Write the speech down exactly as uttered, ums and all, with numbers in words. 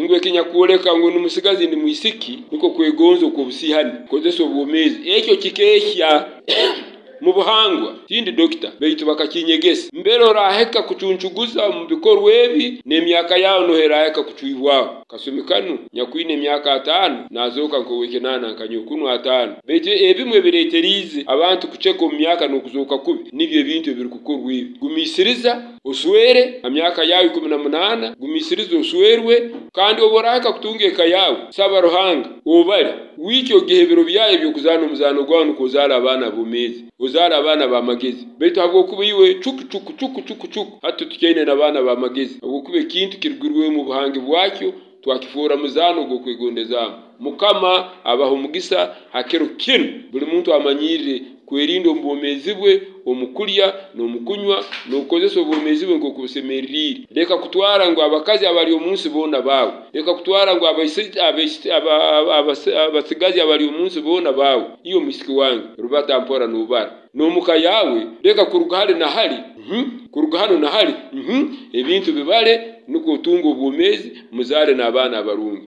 ngwe kinya kuoleka ngo numusigazi ndi mwisiki niko kwegonzo ko busihani kozeso bwomezi ekyo kikeshya mu buhangwa tindi dokita beitu bakakinyegesa mbero raheka kucuncuguza mu bikorwa ebi nemyaka yawo no heraheka kucuyibwaho kasumikanu nyakwine myaka atanu nazoka nko wekenana nkanyokunu atanu beitu ebimwe bireterize abantu kucheko mu myaka no kuzoka kubi nibyo bintu biri kukorwa ibi gumisiriza uswere amyaka yawe kumi na munana gumisiriza uswerwe kandi oboraheka kutungeka yawe saba ruhanga obali wicyo gihe biro byaye byo kuzana umuzano gwanu kozara abana bumezi uzara abana ba magezi beto habwo kubiwe cuku cuku cuku cuku cuku hatu tukene nabana ba magezi habwo kube kintu kirigirwe mu buhange bwacyo twakifura muzano go kwegondeza mukama abaho mugisa hakero kinu buri muntu amanyire kwerindo mbomezi bwe omukulya no mukunywa no kozesa obomezi bwe ngo kusemeriri leka kutwara ngo abakazi abali omunsi bona bawo leka kutwara ngo abayisi abasigazi abali omunsi bona bawo iyo musiki wange rubata mpora no bara no muka yawe leka kurugahale na hali mhm kurugahano na hali mhm ebintu bibale nuko tungo obomezi muzare nabana abarungi